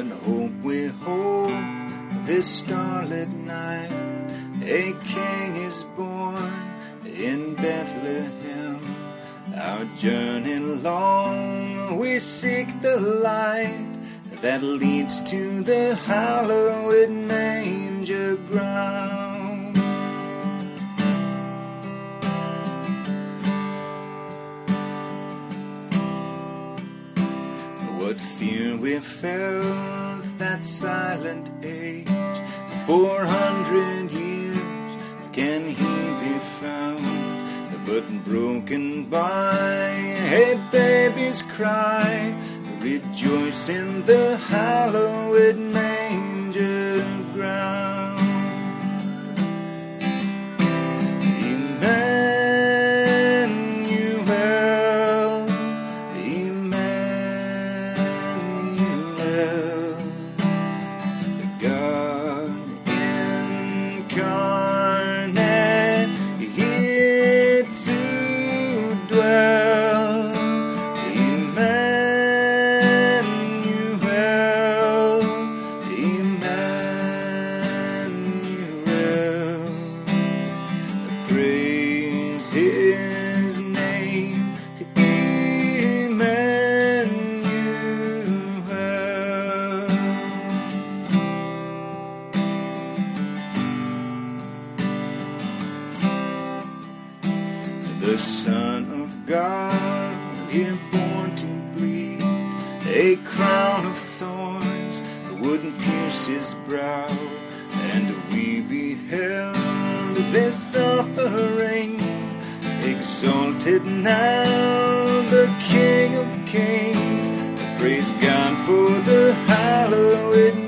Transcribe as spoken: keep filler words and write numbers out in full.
and hope we hold this starlit night. A king is born in Bethlehem. Our journey long, we seek the light that leads to the hallowed manger ground. What fear we felt that silent age. Four hundred years can he be found, but broken by a baby's cry. Rejoice in the hallowed manger ground. Emmanuel, Emmanuel, God incarnate, here to dwell. Praise his name, Emmanuel. The Son of God, here born to bleed, a crown of thorns wouldn't pierce his brow, and we beheld this offering, exalted now, the King of Kings. Praise God for the hallowed